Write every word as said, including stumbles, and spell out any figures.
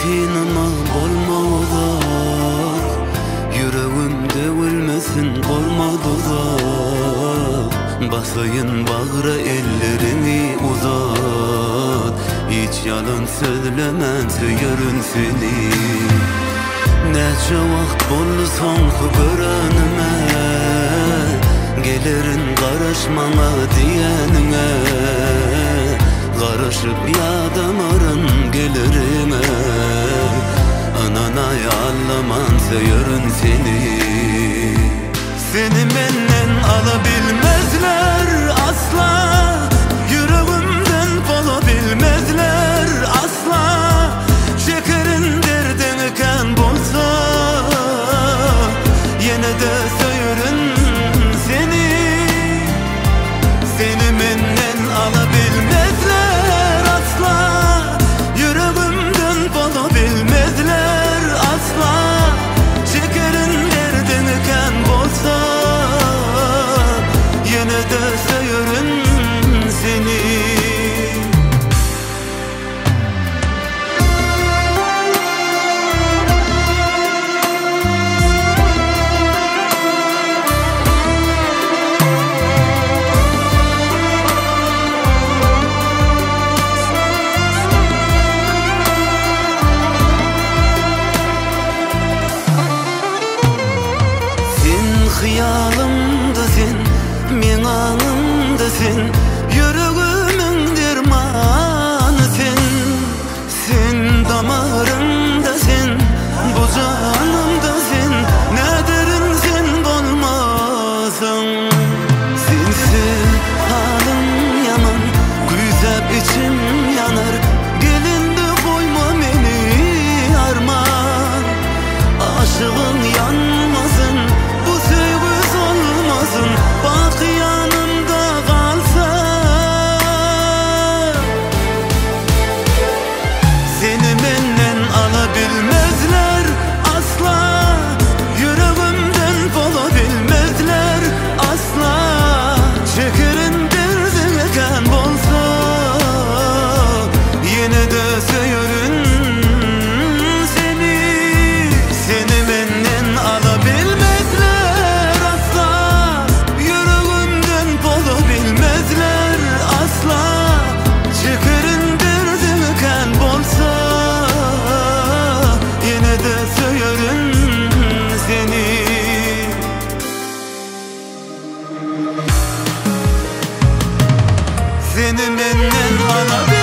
kinama bolmadılar, yüreğimde ölmesin kormadılar. Basayın bağıra ellerini uzat, hiç yalan söylemem söylerim seni. Neçe vakt bollu soňky görenime, gelirin garaşmama diyenine. Garaşıp ýadamarın gelirime, anana ýallaman söylerim seni. Seni menden alabilmezler asla, yüreğimden bulabilmezler asla. Şekerin derdin eken bolsa, yine de söylerim seni. Seni menden alabilmezler asla, yüreğimden bulabilmezler asla. Şekerin derdin eken bolsa, yine de söylerim seni. Hıyalımda sen, men anımda sen, yüreğimin dermanı sen. Sen damarımda sen, bu canımda sen, ne derin sen bolmasın. Sensiz halim yaman, güzep içim yanar. Gelindi koyma meni arman, aşığın yanmasın, bu sevgiz olmasın. Bak yanımda kalsa, seni menden alabilmezler asla, yüreğimden bulabilmezler asla. Şekerin derdin eken bolsa, yine de söylerim seni. Seni menden alabilmezler asla, yüreğimden bulabilmezler asla. Şekerin derdin eken bolsa, yine de söylerim seni. Seni menden alabilmezler